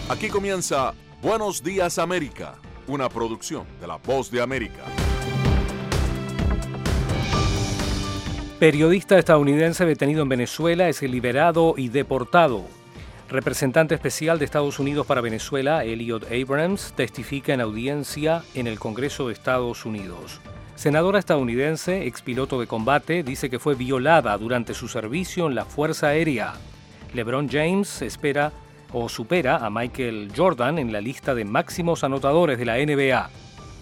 Aquí comienza Buenos Días América, una producción de La Voz de América. Periodista estadounidense detenido en Venezuela es liberado y deportado. Representante especial de Estados Unidos para Venezuela, Elliot Abrams, testifica en audiencia en el Congreso de Estados Unidos. Senadora estadounidense, expiloto de combate, dice que fue violada durante su servicio en la Fuerza Aérea. LeBron James supera a Michael Jordan en la lista de máximos anotadores de la NBA.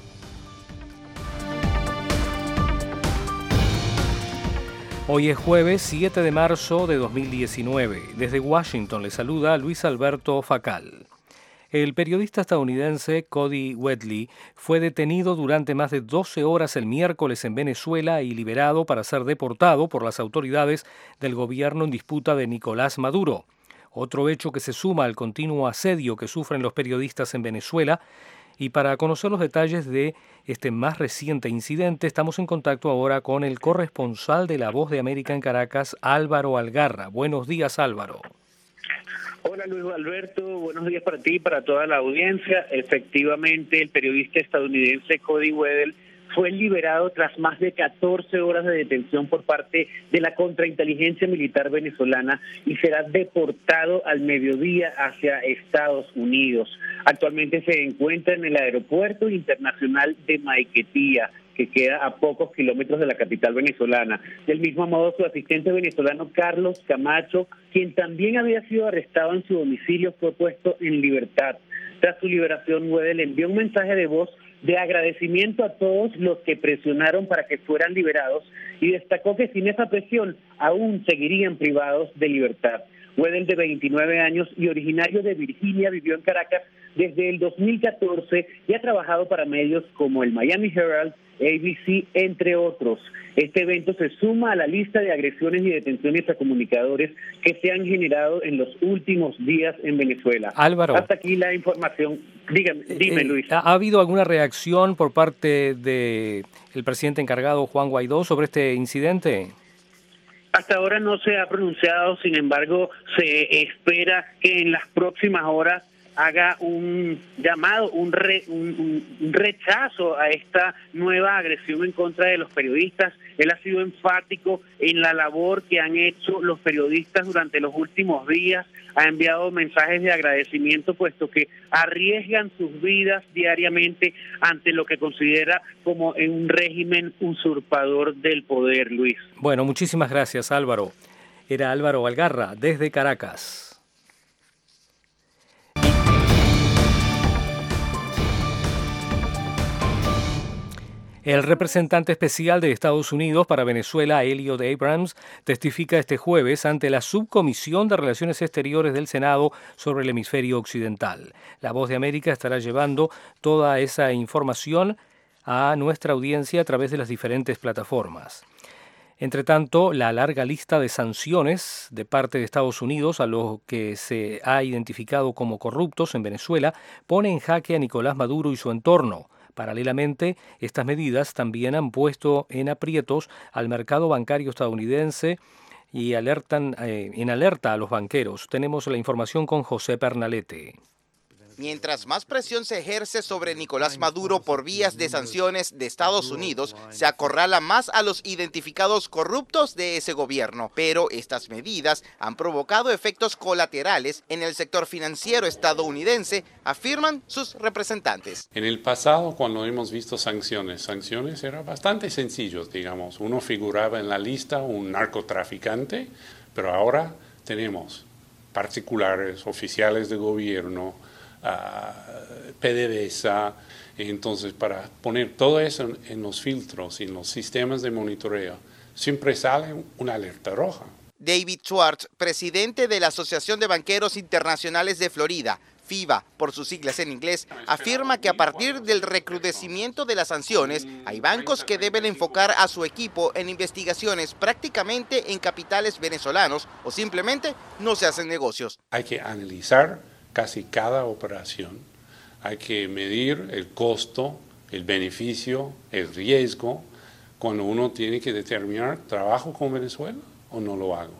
Hoy es jueves 7 de marzo de 2019. Desde Washington le saluda Luis Alberto Facal. El periodista estadounidense Cody Wedley fue detenido durante más de 12 horas el miércoles en Venezuela y liberado para ser deportado por las autoridades del gobierno en disputa de Nicolás Maduro. Otro hecho que se suma al continuo asedio que sufren los periodistas en Venezuela. Y para conocer los detalles de este más reciente incidente, estamos en contacto ahora con el corresponsal de La Voz de América en Caracas, Álvaro Algarra. Buenos días, Álvaro. Hola, Luis Alberto. Buenos días para ti y para toda la audiencia. Efectivamente, el periodista estadounidense Cody Wedel fue liberado tras más de 14 horas de detención por parte de la contrainteligencia militar venezolana y será deportado al mediodía hacia Estados Unidos. Actualmente se encuentra en el aeropuerto internacional de Maiquetía, que queda a pocos kilómetros de la capital venezolana. Del mismo modo, su asistente venezolano Carlos Camacho, quien también había sido arrestado en su domicilio, fue puesto en libertad. Tras su liberación, Wedel envió un mensaje de voz de agradecimiento a todos los que presionaron para que fueran liberados y destacó que sin esa presión aún seguirían privados de libertad. Wedel, de 29 años y originario de Virginia, vivió en Caracas desde el 2014 y ha trabajado para medios como el Miami Herald, ABC, entre otros. Este evento se suma a la lista de agresiones y detenciones a comunicadores que se han generado en los últimos días en Venezuela. Álvaro, hasta aquí la información. Dime, Luis. ¿Ha habido alguna reacción por parte del presidente encargado, Juan Guaidó, sobre este incidente? Hasta ahora no se ha pronunciado, sin embargo, se espera que en las próximas horas haga un llamado, un rechazo a esta nueva agresión en contra de los periodistas. Él ha sido enfático en la labor que han hecho los periodistas durante los últimos días, ha enviado mensajes de agradecimiento puesto que arriesgan sus vidas diariamente ante lo que considera como un régimen usurpador del poder, Luis. Bueno, muchísimas gracias, Álvaro. Era Álvaro Algarra, desde Caracas. El representante especial de Estados Unidos para Venezuela, Elliot Abrams, testifica este jueves ante la Subcomisión de Relaciones Exteriores del Senado sobre el hemisferio occidental. La Voz de América estará llevando toda esa información a nuestra audiencia a través de las diferentes plataformas. Entre tanto, la larga lista de sanciones de parte de Estados Unidos a los que se ha identificado como corruptos en Venezuela pone en jaque a Nicolás Maduro y su entorno. Paralelamente, estas medidas también han puesto en aprietos al mercado bancario estadounidense y alertan en alerta a los banqueros. Tenemos la información con José Pernalete. Mientras más presión se ejerce sobre Nicolás Maduro por vías de sanciones de Estados Unidos, se acorrala más a los identificados corruptos de ese gobierno. Pero estas medidas han provocado efectos colaterales en el sector financiero estadounidense, afirman sus representantes. En el pasado, cuando hemos visto sanciones eran bastante sencillos, digamos. Uno figuraba en la lista un narcotraficante, pero ahora tenemos particulares, oficiales de gobierno, PDVSA. Entonces, para poner todo eso en los filtros y en los sistemas de monitoreo, siempre sale una alerta roja. David Schwartz, presidente de la Asociación de Banqueros Internacionales de Florida, FIBA, por sus siglas en inglés, afirma que a partir del recrudecimiento de las sanciones, hay bancos que deben enfocar a su equipo en investigaciones prácticamente en capitales venezolanos o simplemente no se hacen negocios. Hay que analizar casi cada operación, hay que medir el costo, el beneficio, el riesgo, cuando uno tiene que determinar, ¿trabajo con Venezuela o no lo hago?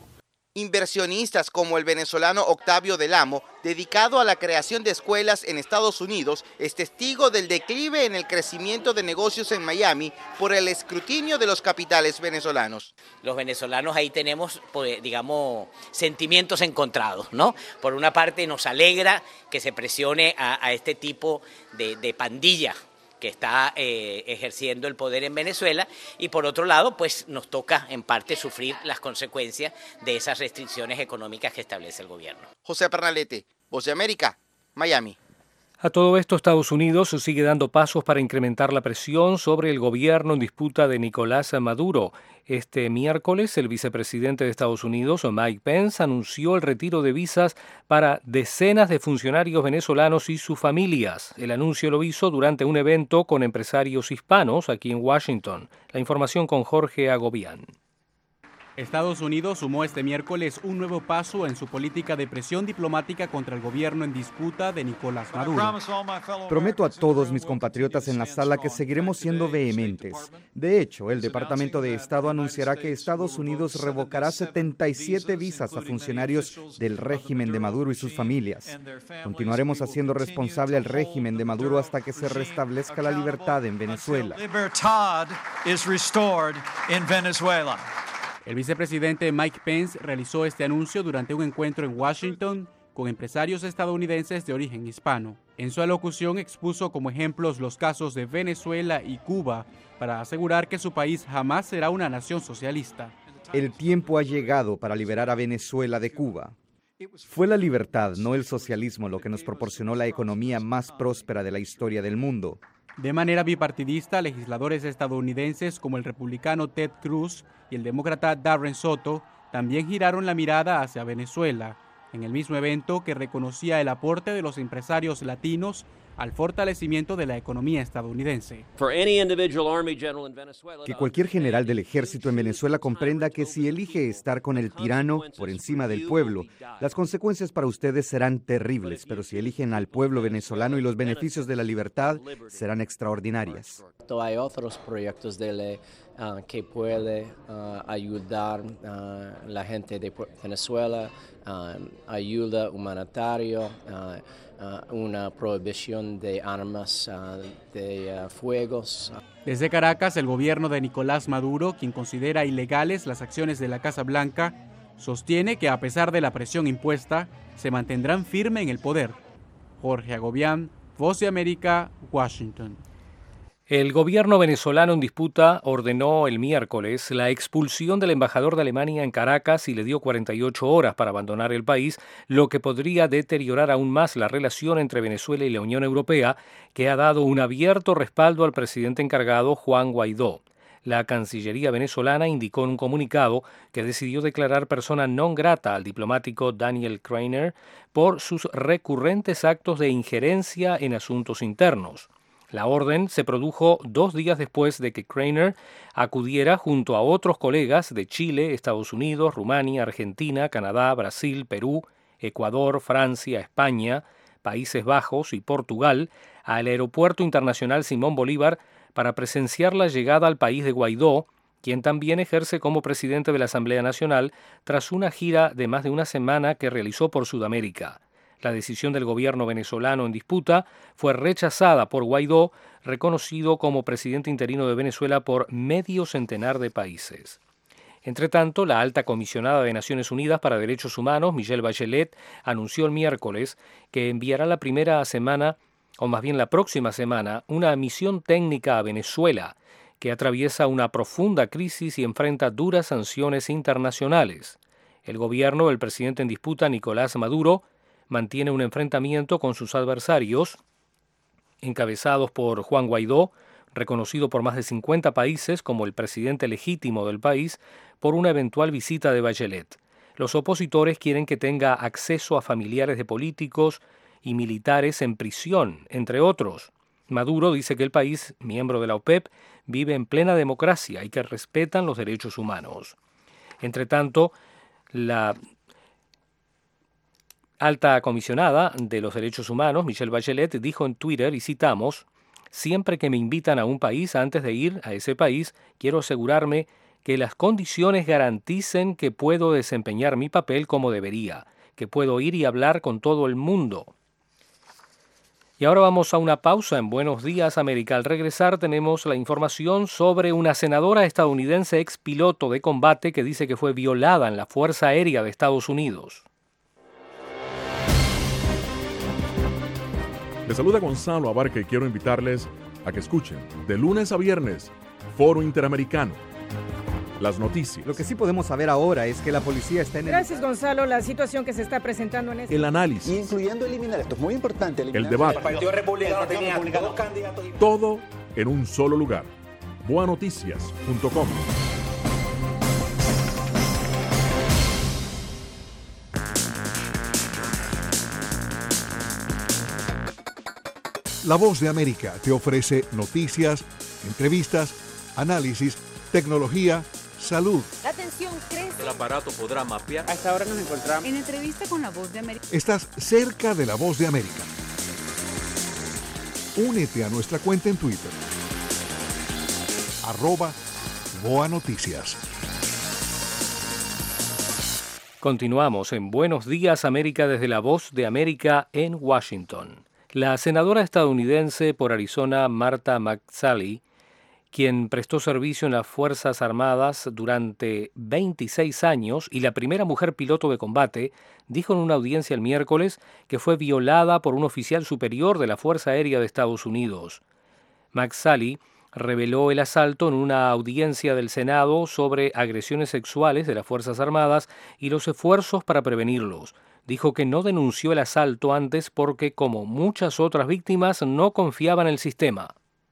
Inversionistas como el venezolano Octavio Del Amo, dedicado a la creación de escuelas en Estados Unidos, es testigo del declive en el crecimiento de negocios en Miami por el escrutinio de los capitales venezolanos. Los venezolanos ahí tenemos, pues, digamos, sentimientos encontrados, ¿no? Por una parte nos alegra que se presione a este tipo de pandilla que está ejerciendo el poder en Venezuela, y por otro lado, pues nos toca en parte sufrir las consecuencias de esas restricciones económicas que establece el gobierno. José Pernalete, Voz de América, Miami. A todo esto, Estados Unidos sigue dando pasos para incrementar la presión sobre el gobierno en disputa de Nicolás Maduro. Este miércoles, el vicepresidente de Estados Unidos, Mike Pence, anunció el retiro de visas para decenas de funcionarios venezolanos y sus familias. El anuncio lo hizo durante un evento con empresarios hispanos aquí en Washington. La información con Jorge Agobián. Estados Unidos sumó este miércoles un nuevo paso en su política de presión diplomática contra el gobierno en disputa de Nicolás Maduro. Prometo a todos mis compatriotas en la sala que seguiremos siendo vehementes. De hecho, el Departamento de Estado anunciará que Estados Unidos revocará 77 visas a funcionarios del régimen de Maduro y sus familias. Continuaremos haciendo responsable al régimen de Maduro hasta que se restablezca la libertad en Venezuela. El vicepresidente Mike Pence realizó este anuncio durante un encuentro en Washington con empresarios estadounidenses de origen hispano. En su alocución expuso como ejemplos los casos de Venezuela y Cuba para asegurar que su país jamás será una nación socialista. El tiempo ha llegado para liberar a Venezuela de Cuba. Fue la libertad, no el socialismo, lo que nos proporcionó la economía más próspera de la historia del mundo. De manera bipartidista, legisladores estadounidenses como el republicano Ted Cruz y el demócrata Darren Soto también giraron la mirada hacia Venezuela, en el mismo evento que reconocía el aporte de los empresarios latinos al fortalecimiento de la economía estadounidense. Que cualquier general del ejército en Venezuela comprenda que si elige estar con el tirano por encima del pueblo, las consecuencias para ustedes serán terribles, pero si eligen al pueblo venezolano y los beneficios de la libertad, serán extraordinarias. Hay otros proyectos que pueden ayudar a la gente de Venezuela, ayuda humanitaria, una prohibición de armas de fuegos. Desde Caracas, el gobierno de Nicolás Maduro, quien considera ilegales las acciones de la Casa Blanca, sostiene que a pesar de la presión impuesta, se mantendrán firme en el poder. Jorge Agobián, Voz de América, Washington. El gobierno venezolano en disputa ordenó el miércoles la expulsión del embajador de Alemania en Caracas y le dio 48 horas para abandonar el país, lo que podría deteriorar aún más la relación entre Venezuela y la Unión Europea, que ha dado un abierto respaldo al presidente encargado Juan Guaidó. La Cancillería venezolana indicó en un comunicado que decidió declarar persona non grata al diplomático Daniel Crainer por sus recurrentes actos de injerencia en asuntos internos. La orden se produjo 2 días después de que Crainer acudiera junto a otros colegas de Chile, Estados Unidos, Rumania, Argentina, Canadá, Brasil, Perú, Ecuador, Francia, España, Países Bajos y Portugal al Aeropuerto Internacional Simón Bolívar para presenciar la llegada al país de Guaidó, quien también ejerce como presidente de la Asamblea Nacional tras una gira de más de una semana que realizó por Sudamérica. La decisión del gobierno venezolano en disputa fue rechazada por Guaidó, reconocido como presidente interino de Venezuela por medio centenar de países. Entre tanto, la alta comisionada de Naciones Unidas para Derechos Humanos, Michelle Bachelet, anunció el miércoles que enviará la próxima semana, una misión técnica a Venezuela, que atraviesa una profunda crisis y enfrenta duras sanciones internacionales. El gobierno del presidente en disputa, Nicolás Maduro, mantiene un enfrentamiento con sus adversarios, encabezados por Juan Guaidó, reconocido por más de 50 países como el presidente legítimo del país, por una eventual visita de Bachelet. Los opositores quieren que tenga acceso a familiares de políticos y militares en prisión, entre otros. Maduro dice que el país, miembro de la OPEP, vive en plena democracia y que respetan los derechos humanos. Entre tanto, la alta comisionada de los derechos humanos, Michelle Bachelet, dijo en Twitter, y citamos, «Siempre que me invitan a un país, antes de ir a ese país, quiero asegurarme que las condiciones garanticen que puedo desempeñar mi papel como debería, que puedo ir y hablar con todo el mundo. Y ahora vamos a una pausa en Buenos Días América. Al regresar tenemos la información sobre una senadora estadounidense ex piloto de combate que dice que fue violada en la Fuerza Aérea de Estados Unidos. Les saluda Gonzalo Abarca y quiero invitarles a que escuchen de lunes a viernes Foro Interamericano. Las noticias. Lo que sí podemos saber ahora es que la policía está en Gracias, Gonzalo. La situación que se está presentando en este... El análisis. Incluyendo eliminar, esto es muy importante. El debate. El Partido Republicano tenía dos candidatos. Todo en un solo lugar. Boanoticias.com. La Voz de América te ofrece noticias, entrevistas, análisis, tecnología, salud. La tensión crece. El aparato podrá mapear. A esta hora nos encontramos En entrevista con La Voz de América. Estás cerca de La Voz de América. Únete a nuestra cuenta en Twitter. @BoaNoticias. Continuamos en Buenos Días América desde La Voz de América en Washington. La senadora estadounidense por Arizona, Martha McSally, quien prestó servicio en las Fuerzas Armadas durante 26 años y la primera mujer piloto de combate, dijo en una audiencia el miércoles que fue violada por un oficial superior de la Fuerza Aérea de Estados Unidos. McSally reveló el asalto en una audiencia del Senado sobre agresiones sexuales de las Fuerzas Armadas y los esfuerzos para prevenirlos. Dijo que no denunció el asalto antes porque, como muchas otras víctimas, no confiaba en el sistema.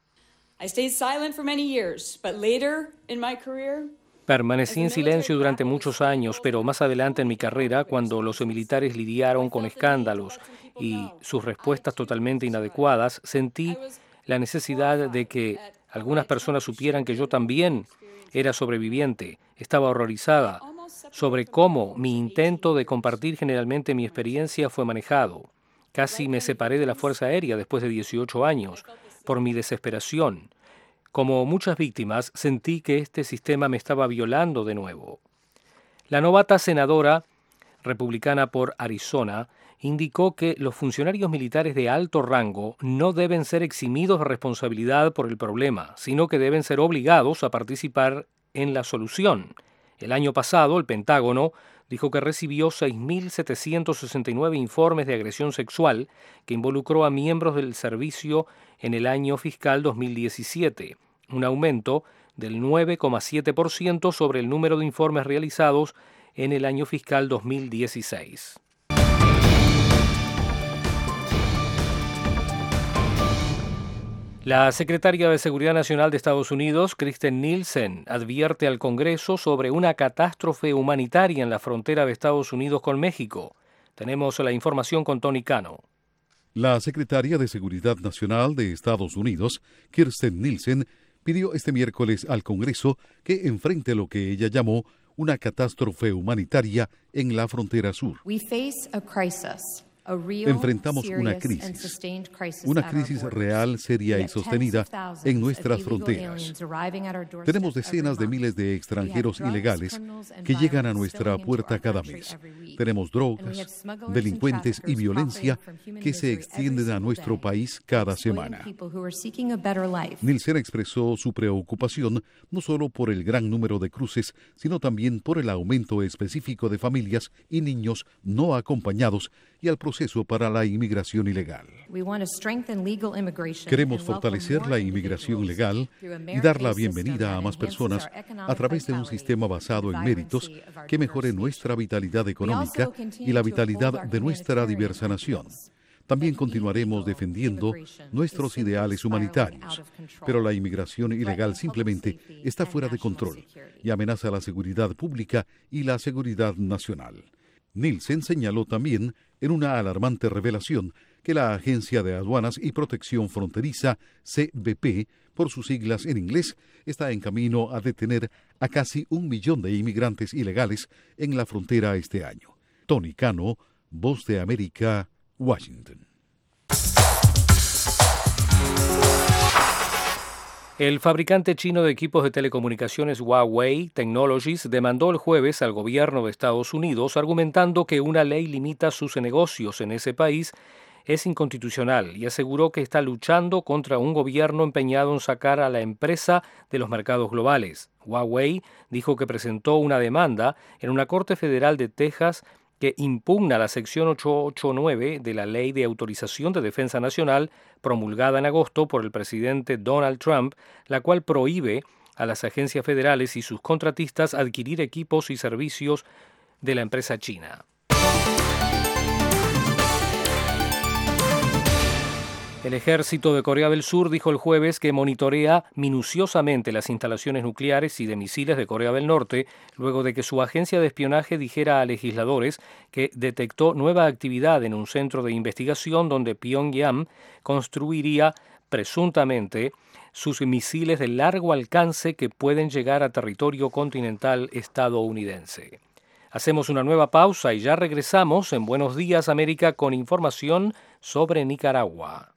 Permanecí en silencio durante muchos años, pero más adelante en mi carrera, cuando los militares lidiaron con escándalos y sus respuestas totalmente inadecuadas, sentí la necesidad de que algunas personas supieran que yo también era sobreviviente. Estaba horrorizada sobre cómo mi intento de compartir generalmente mi experiencia fue manejado. Casi me separé de la Fuerza Aérea después de 18 años por mi desesperación. Como muchas víctimas, sentí que este sistema me estaba violando de nuevo. La novata senadora republicana por Arizona indicó que los funcionarios militares de alto rango no deben ser eximidos de responsabilidad por el problema, sino que deben ser obligados a participar en la solución. El año pasado, el Pentágono dijo que recibió 6.769 informes de agresión sexual que involucró a miembros del servicio en el año fiscal 2017, un aumento del 9,7% sobre el número de informes realizados en el año fiscal 2016. La secretaria de Seguridad Nacional de Estados Unidos, Kirstjen Nielsen, advierte al Congreso sobre una catástrofe humanitaria en la frontera de Estados Unidos con México. Tenemos la información con Tony Cano. La secretaria de Seguridad Nacional de Estados Unidos, Kirstjen Nielsen, pidió este miércoles al Congreso que enfrente lo que ella llamó una catástrofe humanitaria en la frontera sur. Enfrentamos una crisis real, seria y sostenida en nuestras fronteras. Tenemos decenas de miles de extranjeros ilegales que llegan a nuestra puerta cada mes. Tenemos drogas, delincuentes y violencia que se extienden a nuestro país cada semana. Nielsen expresó su preocupación no solo por el gran número de cruces, sino también por el aumento específico de familias y niños no acompañados y al proceso para la inmigración ilegal. Queremos fortalecer la inmigración legal y dar la bienvenida a más personas a través de un sistema basado en méritos que mejore nuestra vitalidad económica y la vitalidad de nuestra diversa nación. También continuaremos defendiendo nuestros ideales humanitarios, pero la inmigración ilegal simplemente está fuera de control y amenaza la seguridad pública y la seguridad nacional. Nielsen señaló también en una alarmante revelación que la Agencia de Aduanas y Protección Fronteriza, CBP, por sus siglas en inglés, está en camino a detener a casi 1 millón de inmigrantes ilegales en la frontera este año. Tony Cano, Voz de América, Washington. El fabricante chino de equipos de telecomunicaciones Huawei Technologies demandó el jueves al gobierno de Estados Unidos argumentando que una ley limita sus negocios en ese país es inconstitucional y aseguró que está luchando contra un gobierno empeñado en sacar a la empresa de los mercados globales. Huawei dijo que presentó una demanda en una corte federal de Texas que impugna la sección 889 de la Ley de Autorización de Defensa Nacional promulgada en agosto por el presidente Donald Trump, la cual prohíbe a las agencias federales y sus contratistas adquirir equipos y servicios de la empresa china. El ejército de Corea del Sur dijo el jueves que monitorea minuciosamente las instalaciones nucleares y de misiles de Corea del Norte, luego de que su agencia de espionaje dijera a legisladores que detectó nueva actividad en un centro de investigación donde Pyongyang construiría presuntamente sus misiles de largo alcance que pueden llegar a territorio continental estadounidense. Hacemos una nueva pausa y ya regresamos en Buenos Días América con información sobre Nicaragua.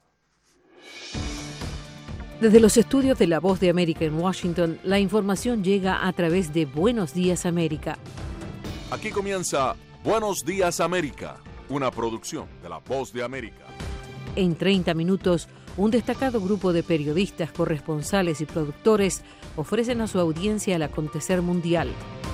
Desde los estudios de La Voz de América en Washington, la información llega a través de Buenos Días América. Aquí comienza Buenos Días América, una producción de La Voz de América. En 30 minutos, un destacado grupo de periodistas, corresponsales y productores ofrecen a su audiencia el acontecer mundial.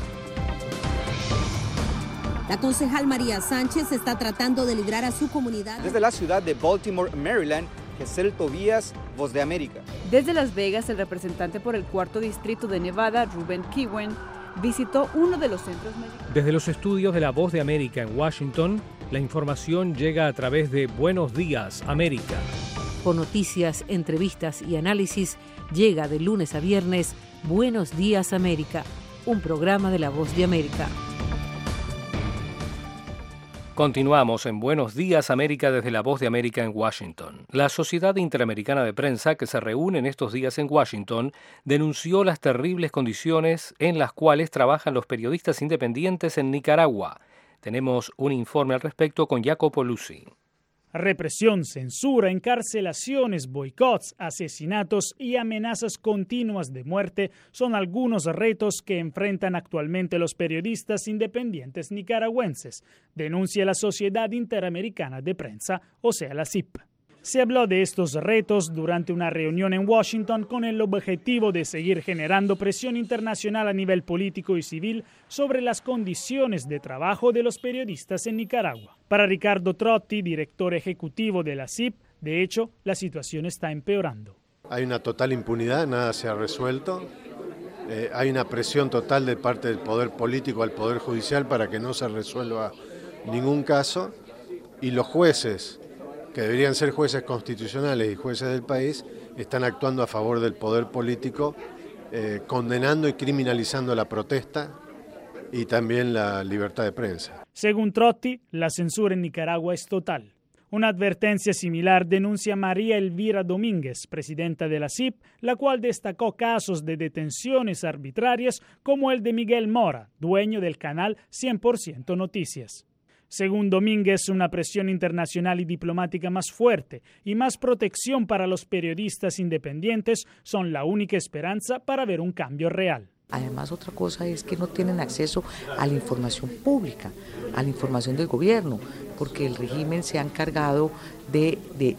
La concejal María Sánchez está tratando de librar a su comunidad. Desde la ciudad de Baltimore, Maryland, Gesell Tobías, Voz de América. Desde Las Vegas, el representante por el 4º distrito de Nevada, Ruben Kiwen, visitó uno de los centros médicos. Desde los estudios de La Voz de América en Washington, la información llega a través de Buenos Días América. Con noticias, entrevistas y análisis, llega de lunes a viernes Buenos Días América, un programa de La Voz de América. Continuamos en Buenos Días América desde La Voz de América en Washington. La Sociedad Interamericana de Prensa, que se reúne en estos días en Washington, denunció las terribles condiciones en las cuales trabajan los periodistas independientes en Nicaragua. Tenemos un informe al respecto con Jacopo Luzzi. Represión, censura, encarcelaciones, boicots, asesinatos y amenazas continuas de muerte son algunos retos que enfrentan actualmente los periodistas independientes nicaragüenses, denuncia la Sociedad Interamericana de Prensa, o sea, la CIP. Se habló de estos retos durante una reunión en Washington con el objetivo de seguir generando presión internacional a nivel político y civil sobre las condiciones de trabajo de los periodistas en Nicaragua. Para Ricardo Trotti, director ejecutivo de la CIP, de hecho, la situación está empeorando. Hay una total impunidad, nada se ha resuelto. Hay una presión total de parte del poder político al poder judicial para que no se resuelva ningún caso. Y los jueces, que deberían ser jueces constitucionales y jueces del país, están actuando a favor del poder político, condenando y criminalizando la protesta y también la libertad de prensa. Según Trotti, la censura en Nicaragua es total. Una advertencia similar denuncia María Elvira Domínguez, presidenta de la CIP, la cual destacó casos de detenciones arbitrarias como el de Miguel Mora, dueño del canal 100% Noticias. Según Domínguez, una presión internacional y diplomática más fuerte y más protección para los periodistas independientes son la única esperanza para ver un cambio real. Además, otra cosa es que no tienen acceso a la información pública, a la información del gobierno, porque el régimen se ha encargado de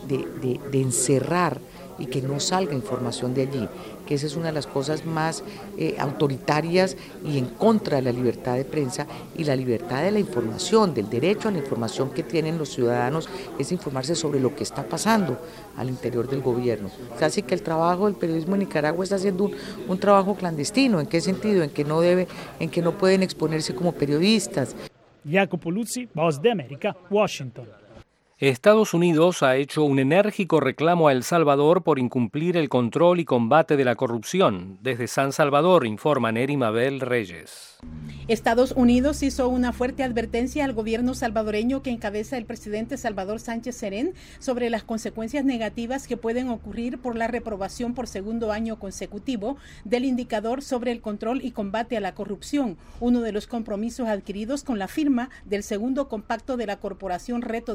encerrar y que no salga información de allí, que esa es una de las cosas más autoritarias y en contra de la libertad de prensa y la libertad de la información, del derecho a la información que tienen los ciudadanos, es informarse sobre lo que está pasando al interior del gobierno. Así que el trabajo del periodismo en Nicaragua está haciendo un trabajo clandestino. ¿En qué sentido? En que no pueden exponerse como periodistas. Jacopo Luzzi, Voz de América, Washington. Estados Unidos ha hecho un enérgico reclamo a El Salvador por incumplir el control y combate de la corrupción. Desde San Salvador, informa Neri Mabel Reyes. Estados Unidos hizo una fuerte advertencia al gobierno salvadoreño que encabeza el presidente Salvador Sánchez Serén sobre las consecuencias negativas que pueden ocurrir por la reprobación por segundo año consecutivo del indicador sobre el control y combate a la corrupción, uno de los compromisos adquiridos con la firma del segundo compacto de la Corporación Reto del Milenio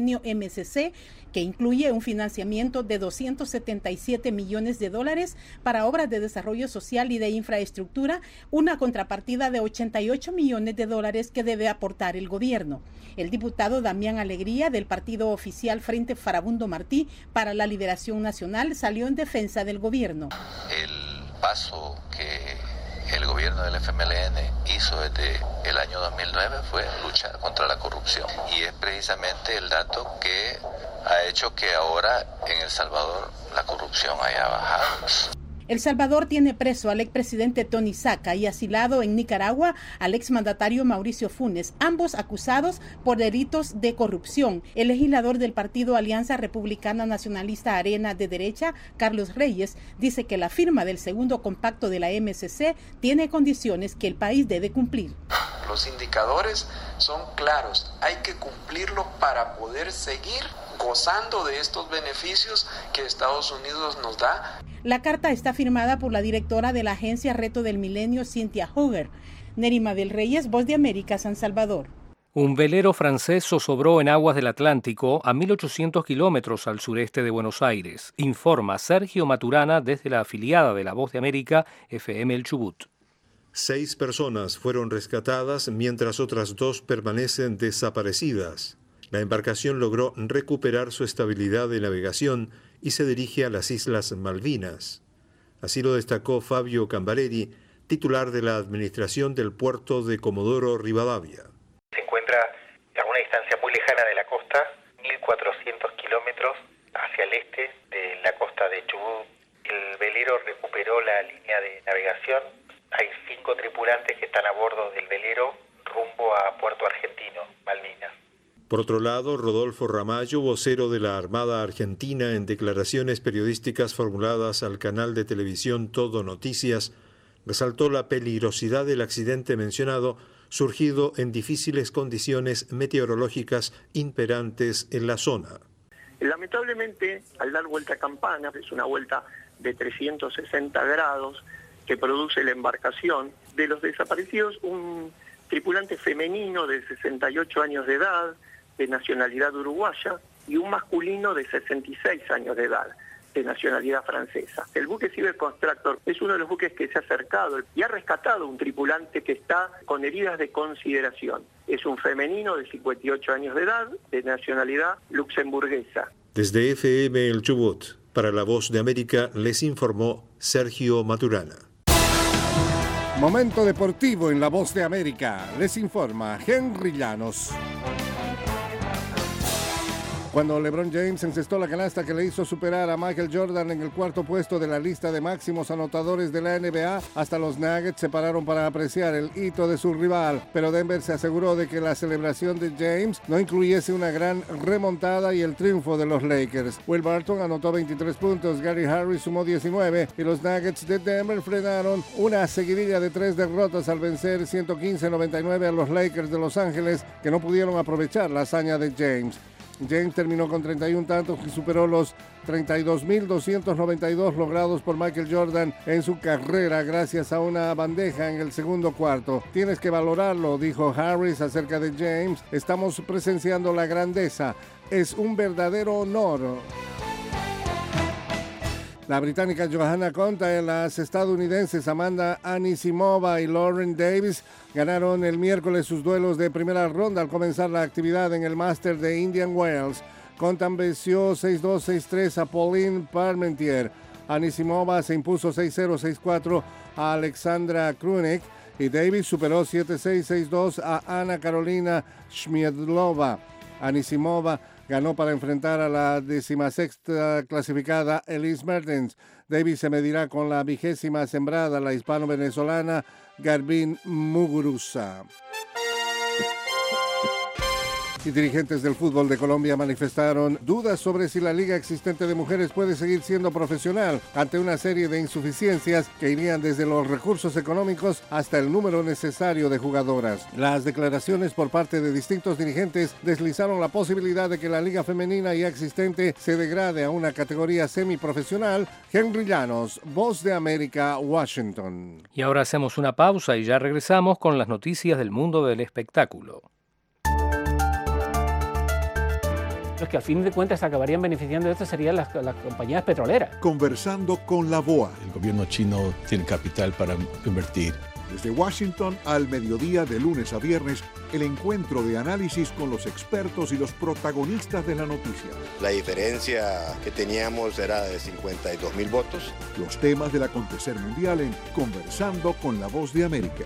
convenio MCC, que incluye un financiamiento de $277 millones para obras de desarrollo social y de infraestructura, una contrapartida de $88 millones que debe aportar el gobierno. El diputado Damián Alegría, del partido oficial Frente Farabundo Martí para la Liberación Nacional, salió en defensa del gobierno. El paso que el gobierno del FMLN hizo desde el año 2009 fue luchar contra la corrupción, y es precisamente el dato que ha hecho que ahora en El Salvador la corrupción haya bajado. El Salvador tiene preso al expresidente Tony Saca y asilado en Nicaragua al exmandatario Mauricio Funes, ambos acusados por delitos de corrupción. El legislador del partido Alianza Republicana Nacionalista Arena de Derecha, Carlos Reyes, dice que la firma del segundo compacto de la MCC tiene condiciones que el país debe cumplir. Los indicadores son claros, hay que cumplirlo para poder seguir gozando de estos beneficios que Estados Unidos nos da. La carta está firmada por la directora de la agencia Reto del Milenio, Cynthia Hoger. Nerima del Reyes, Voz de América, San Salvador. Un velero francés zozobró en aguas del Atlántico a 1.800 kilómetros al sureste de Buenos Aires, informa Sergio Maturana desde la afiliada de La Voz de América, FM El Chubut. 6 personas fueron rescatadas mientras otras 2 permanecen desaparecidas. La embarcación logró recuperar su estabilidad de navegación y se dirige a las Islas Malvinas. Así lo destacó Fabio Cambareri, titular de la administración del puerto de Comodoro Rivadavia. Se encuentra a una distancia muy lejana de la costa, 1.400 kilómetros hacia el este de la costa de Chubut. El velero recuperó la línea de navegación. Hay 5 tripulantes que están a bordo del velero rumbo a Puerto Argentino, Malvinas. Por otro lado, Rodolfo Ramallo, vocero de la Armada Argentina, en declaraciones periodísticas formuladas al canal de televisión Todo Noticias, resaltó la peligrosidad del accidente mencionado, surgido en difíciles condiciones meteorológicas imperantes en la zona. Lamentablemente, al dar vuelta a campana, es una vuelta de 360 grados que produce la embarcación, de los desaparecidos, un tripulante femenino de 68 años de edad, de nacionalidad uruguaya, y un masculino de 66 años de edad, de nacionalidad francesa. El buque Cyber Constructor es uno de los buques que se ha acercado y ha rescatado un tripulante que está con heridas de consideración. Es un femenino de 58 años de edad, de nacionalidad luxemburguesa. Desde FM El Chubut, para La Voz de América, les informó Sergio Maturana. Momento deportivo en La Voz de América. Les informa Henry Llanos. Cuando LeBron James encestó la canasta que le hizo superar a Michael Jordan en el 4º puesto de la lista de máximos anotadores de la NBA, hasta los Nuggets se pararon para apreciar el hito de su rival. Pero Denver se aseguró de que la celebración de James no incluyese una gran remontada y el triunfo de los Lakers. Will Barton anotó 23 puntos, Gary Harris sumó 19 y los Nuggets de Denver frenaron una seguidilla de 3 derrotas al vencer 115-99 a los Lakers de Los Ángeles, que no pudieron aprovechar la hazaña de James. James terminó con 31 tantos y superó los 32.292 logrados por Michael Jordan en su carrera gracias a una bandeja en el segundo cuarto. Tienes que valorarlo, dijo Harris acerca de James. Estamos presenciando la grandeza. Es un verdadero honor. La británica Johanna Konta y las estadounidenses Amanda Anisimova y Lauren Davis ganaron el miércoles sus duelos de primera ronda al comenzar la actividad en el Master de Indian Wells. Konta venció 6-2, 6-3 a Pauline Parmentier. Anisimova se impuso 6-0, 6-4 a Alexandra Krunik y Davis superó 7-6, 6-2 a Ana Carolina Shmiedlova. Anisimova ganó para enfrentar a la 16ª clasificada Elise Mertens. Davis se medirá con la 20ª sembrada, la hispano-venezolana Garbin Muguruza. Y dirigentes del fútbol de Colombia manifestaron dudas sobre si la liga existente de mujeres puede seguir siendo profesional ante una serie de insuficiencias que irían desde los recursos económicos hasta el número necesario de jugadoras. Las declaraciones por parte de distintos dirigentes deslizaron la posibilidad de que la liga femenina ya existente se degrade a una categoría semiprofesional. Henry Llanos, Voz de América, Washington. Y ahora hacemos una pausa y ya regresamos con las noticias del mundo del espectáculo. Los que al fin de cuentas acabarían beneficiando de esto serían las compañías petroleras. Conversando con la BOA. El gobierno chino tiene capital para invertir. Desde Washington al mediodía de lunes a viernes, el encuentro de análisis con los expertos y los protagonistas de la noticia. La diferencia que teníamos era de 52.000 votos. Los temas del acontecer mundial en Conversando con la Voz de América.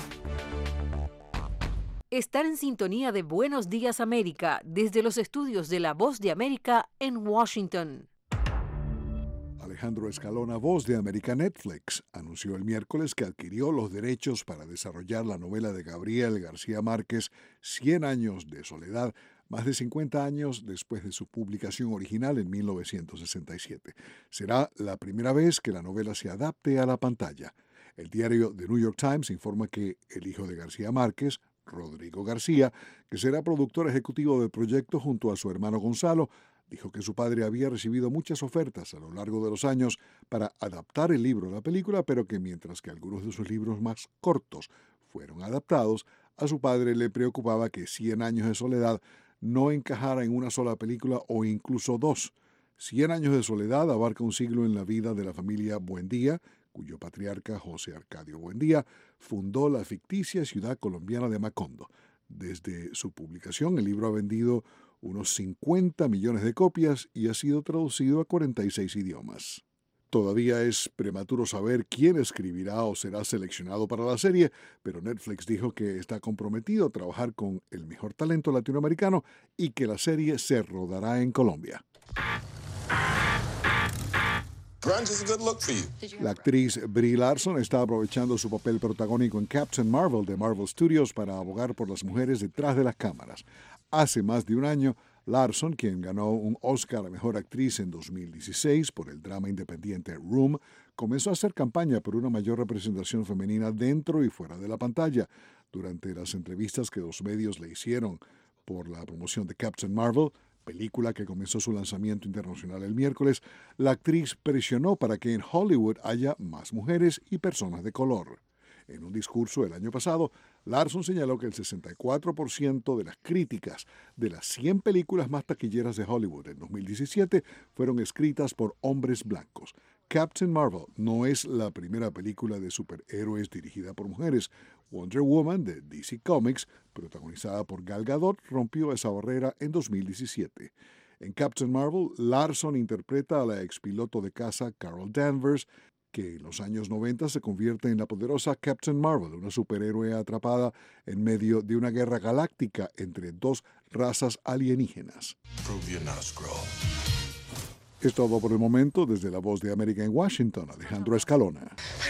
Estar en sintonía de Buenos Días América desde los estudios de La Voz de América en Washington. Alejandro Escalona, Voz de América Netflix, anunció el miércoles que adquirió los derechos para desarrollar la novela de Gabriel García Márquez, 100 años de soledad, más de 50 años después de su publicación original en 1967. Será la primera vez que la novela se adapte a la pantalla. El diario The New York Times informa que el hijo de García Márquez, Rodrigo García, que será productor ejecutivo del proyecto junto a su hermano Gonzalo, dijo que su padre había recibido muchas ofertas a lo largo de los años para adaptar el libro a la película, pero que mientras que algunos de sus libros más cortos fueron adaptados, a su padre le preocupaba que 100 años de soledad no encajara en una sola película o incluso dos. 100 años de soledad abarca un siglo en la vida de la familia Buendía, cuyo patriarca José Arcadio Buendía fundó la ficticia ciudad colombiana de Macondo. Desde su publicación, el libro ha vendido unos 50 millones de copias y ha sido traducido a 46 idiomas. Todavía es prematuro saber quién escribirá o será seleccionado para la serie, pero Netflix dijo que está comprometido a trabajar con el mejor talento latinoamericano y que la serie se rodará en Colombia. La actriz Brie Larson está aprovechando su papel protagónico en Captain Marvel de Marvel Studios para abogar por las mujeres detrás de las cámaras. Hace más de un año, Larson, quien ganó un Oscar a Mejor Actriz en 2016 por el drama independiente Room, comenzó a hacer campaña por una mayor representación femenina dentro y fuera de la pantalla. Durante las entrevistas que los medios le hicieron por la promoción de Captain Marvel, película que comenzó su lanzamiento internacional el miércoles, la actriz presionó para que en Hollywood haya más mujeres y personas de color. En un discurso el año pasado, Larson señaló que el 64% de las críticas de las 100 películas más taquilleras de Hollywood en 2017 fueron escritas por hombres blancos. Captain Marvel no es la primera película de superhéroes dirigida por mujeres. Wonder Woman de DC Comics, protagonizada por Gal Gadot, rompió esa barrera en 2017. En Captain Marvel, Larson interpreta a la expiloto de caza Carol Danvers, que en los años 90 se convierte en la poderosa Captain Marvel, una superhéroe atrapada en medio de una guerra galáctica entre dos razas alienígenas. Es todo por el momento. Desde La Voz de América en Washington, Alejandro Escalona.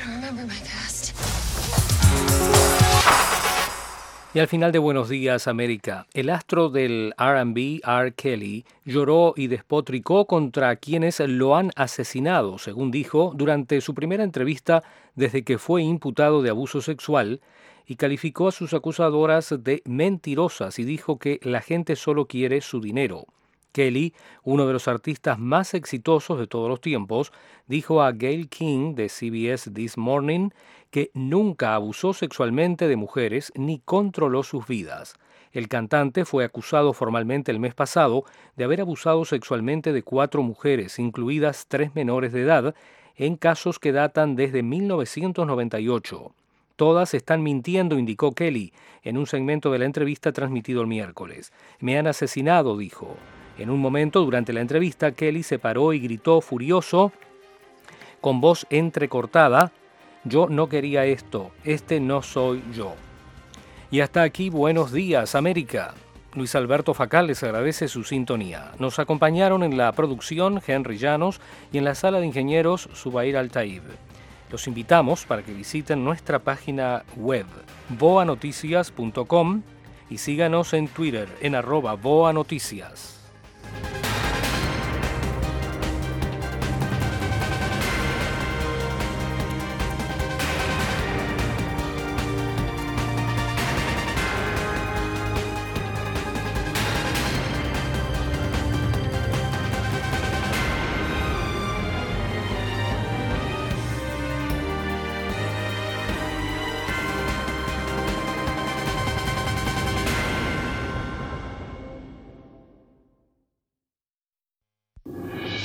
Y al final de Buenos Días América, el astro del R&B, R. Kelly, lloró y despotricó contra quienes lo han asesinado, según dijo, durante su primera entrevista desde que fue imputado de abuso sexual, y calificó a sus acusadoras de mentirosas y dijo que la gente solo quiere su dinero. Kelly, uno de los artistas más exitosos de todos los tiempos, dijo a Gayle King de CBS This Morning que nunca abusó sexualmente de mujeres ni controló sus vidas. El cantante fue acusado formalmente el mes pasado de haber abusado sexualmente de 4 mujeres, incluidas 3 menores de edad, en casos que datan desde 1998. Todas están mintiendo, indicó Kelly en un segmento de la entrevista transmitido el miércoles. Me han asesinado, dijo. En un momento durante la entrevista, Kelly se paró y gritó furioso, con voz entrecortada, yo no quería esto, este no soy yo. Y hasta aquí, Buenos Días, América. Luis Alberto Facal les agradece su sintonía. Nos acompañaron en la producción Henry Llanos y en la sala de ingenieros Zubair Al-Taib. Los invitamos para que visiten nuestra página web, boanoticias.com, y síganos en Twitter en @boanoticias.